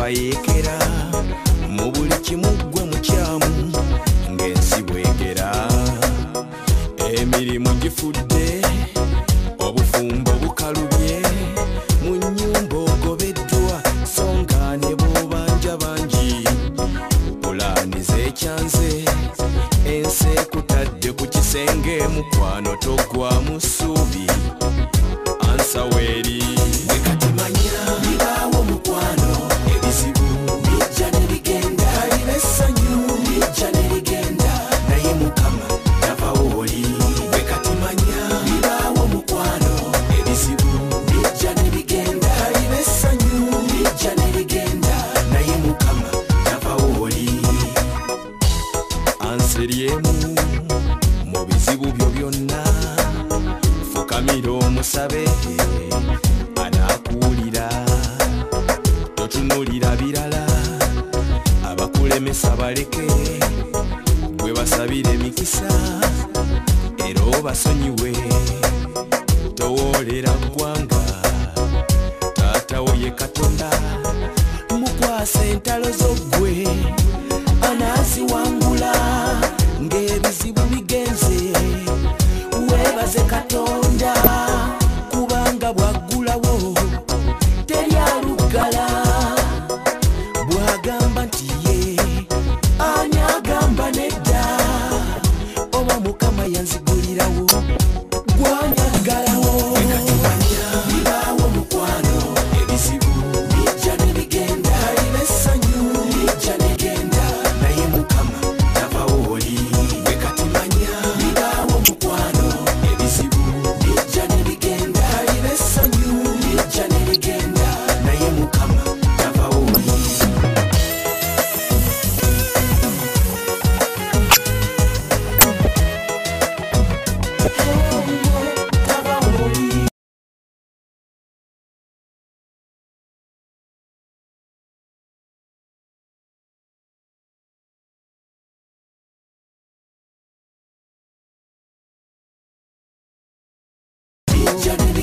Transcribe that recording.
bayeekera mu buli kimu gwe mukyamu ng'ensi bwegera emirimu gifudde obufumbo bukalubye mu nnyumba ogobeddwa songa ne b'obanja bangi pulaani z'ekyanze ensi ekutadde ku kisenge mukwano toggwamu ssuubi ansa weeri bwe kati manya bibaawo mukwano ebizibu bijja ne bigenda kaliba essanyu bijja ne ligenda naye mukama tavawo oli bwe kati manya bibaawo mukwano ebizibu bijja ne bigenda kaliba essanyu bijja ne ligenda naye mukama tavawo oli anseryemu mu bizibu byo byonna fukamira omusabe anaakuwulira totunuulira birala abakulemesa baleke gwe basabira emikisa era obasonyiwe towoolera ggwanga taatawo ye katonda mukwasa entalo z'oggwe anaaziwangula ng'ebizibu bigenze weebaze katonda kubanga bwaggulawo teri aluggala bw'agamba nti ye ani agamba nedda oba mukama yanzigulirawo gw'anyaggalawo bibaawo mukwano ebizibu bijja ne bigenda kaliba essanyu bijja ne ligenda naye mukama tavawo oli bwe kati manya bibaawo mukwano ebizibu bijja ne bigenda kaliba essanyu bijja ne ligenda naye mukama tavawo oli tavawo oli bijja ne